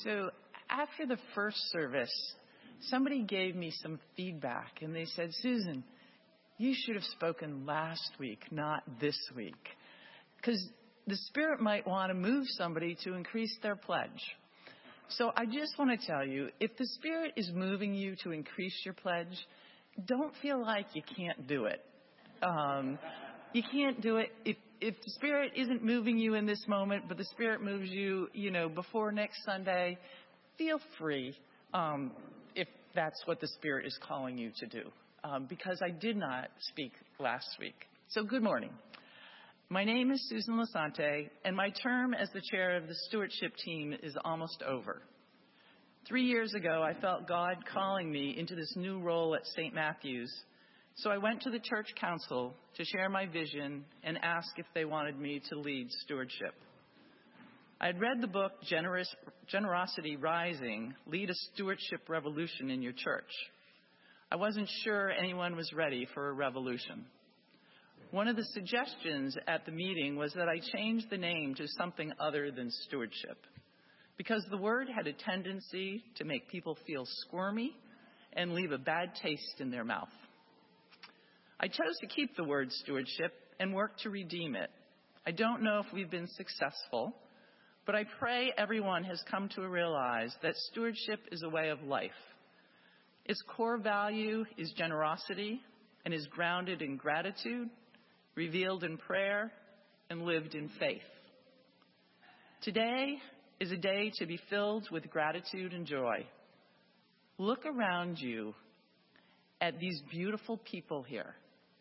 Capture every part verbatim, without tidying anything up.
So after the first service, somebody gave me some feedback, and they said, Susan, you should have spoken last week, not this week, because the Spirit might want to move somebody to increase their pledge. So I just want to tell you, if the Spirit is moving you to increase your pledge, don't feel like you can't do it. Um, you can't do it if if the Spirit isn't moving you in this moment, but the Spirit moves you, you know, before next Sunday. Feel free um, if that's what the Spirit is calling you to do, um, because I did not speak last week. So good morning. My name is Susan Lasante, and my term as the chair of the stewardship team is almost over. Three years ago, I felt God calling me into this new role at Saint Matthew's. So I went to the church council to share my vision and ask if they wanted me to lead stewardship. I had read the book Generous, Generosity Rising, Lead a Stewardship Revolution in Your Church. I wasn't sure anyone was ready for a revolution. One of the suggestions at the meeting was that I change the name to something other than stewardship, because the word had a tendency to make people feel squirmy and leave a bad taste in their mouth. I chose to keep the word stewardship and work to redeem it. I don't know if we've been successful, but I pray everyone has come to realize that stewardship is a way of life. Its core value is generosity and is grounded in gratitude, revealed in prayer, and lived in faith. Today is a day to be filled with gratitude and joy. Look around you at these beautiful people here.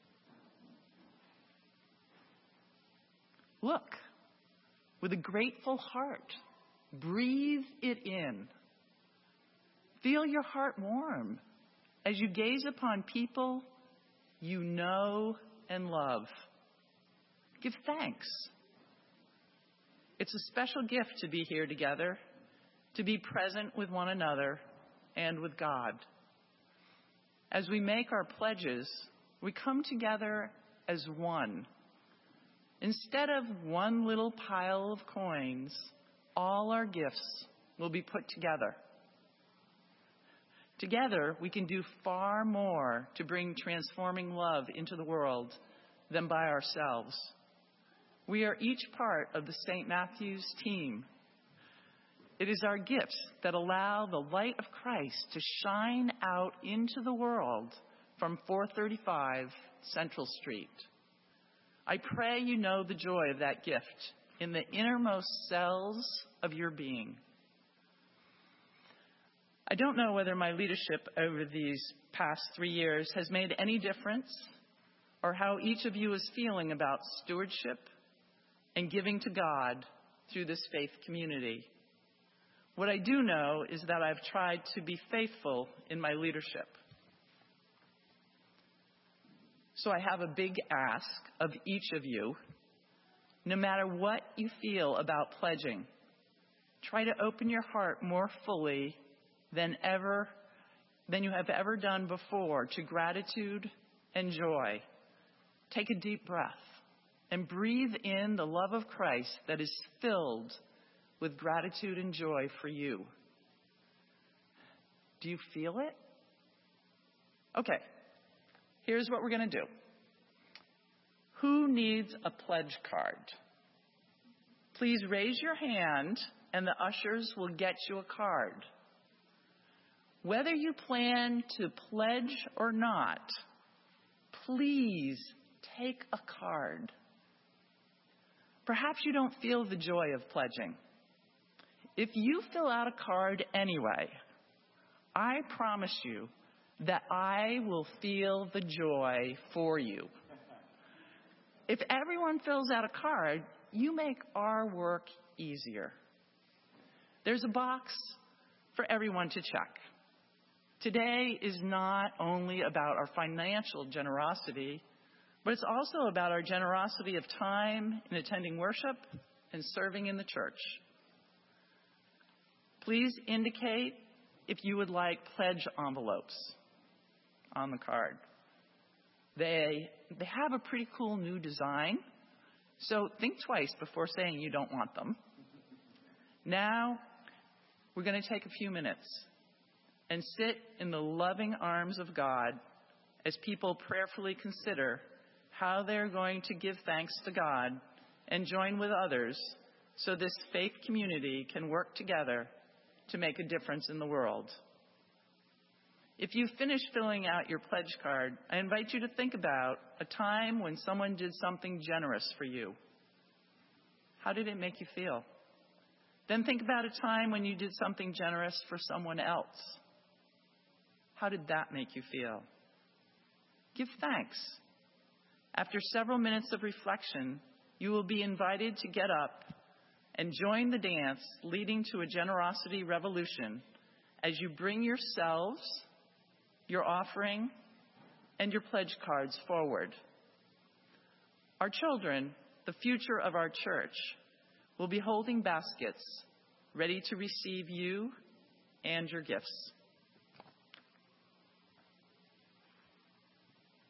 Look with a grateful heart. Breathe it in. Feel your heart warm as you gaze upon people you know and love. Give thanks. It's a special gift to be here together, to be present with one another and with God. As we make our pledges, we come together as one. Instead of one little pile of coins, all our gifts will be put together. Together, we can do far more to bring transforming love into the world than by ourselves. We are each part of the Saint Matthew's team. It is our gifts that allow the light of Christ to shine out into the world from four thirty-five Central Street. I pray you know the joy of that gift in the innermost cells of your being. I don't know whether my leadership over these past three years has made any difference, or how each of you is feeling about stewardship and giving to God through this faith community. What I do know is that I've tried to be faithful in my leadership. So I have a big ask of each of you. No matter what you feel about pledging, try to open your heart more fully than ever, than you have ever done before, to gratitude and joy. Take a deep breath and breathe in the love of Christ that is filled with gratitude and joy for you. Do you feel it? Okay. Here's what we're going to do. Who needs a pledge card? Please raise your hand and the ushers will get you a card. Whether you plan to pledge or not, please take a card. Perhaps you don't feel the joy of pledging. If you fill out a card anyway, I promise you that I will feel the joy for you. If everyone fills out a card, you make our work easier. There's a box for everyone to check. Today is not only about our financial generosity, but it's also about our generosity of time in attending worship and serving in the church. Please indicate if you would like pledge envelopes on the card. They, they have a pretty cool new design, so think twice before saying you don't want them. Now, we're going to take a few minutes and sit in the loving arms of God as people prayerfully consider how they're going to give thanks to God and join with others so this faith community can work together to make a difference in the world. If you've finished filling out your pledge card, I invite you to think about a time when someone did something generous for you. How did it make you feel? Then think about a time when you did something generous for someone else. How did that make you feel? Give thanks. After several minutes of reflection, you will be invited to get up and join the dance leading to a generosity revolution as you bring yourselves, your offering, and your pledge cards forward. Our children, the future of our church, will be holding baskets ready to receive you and your gifts.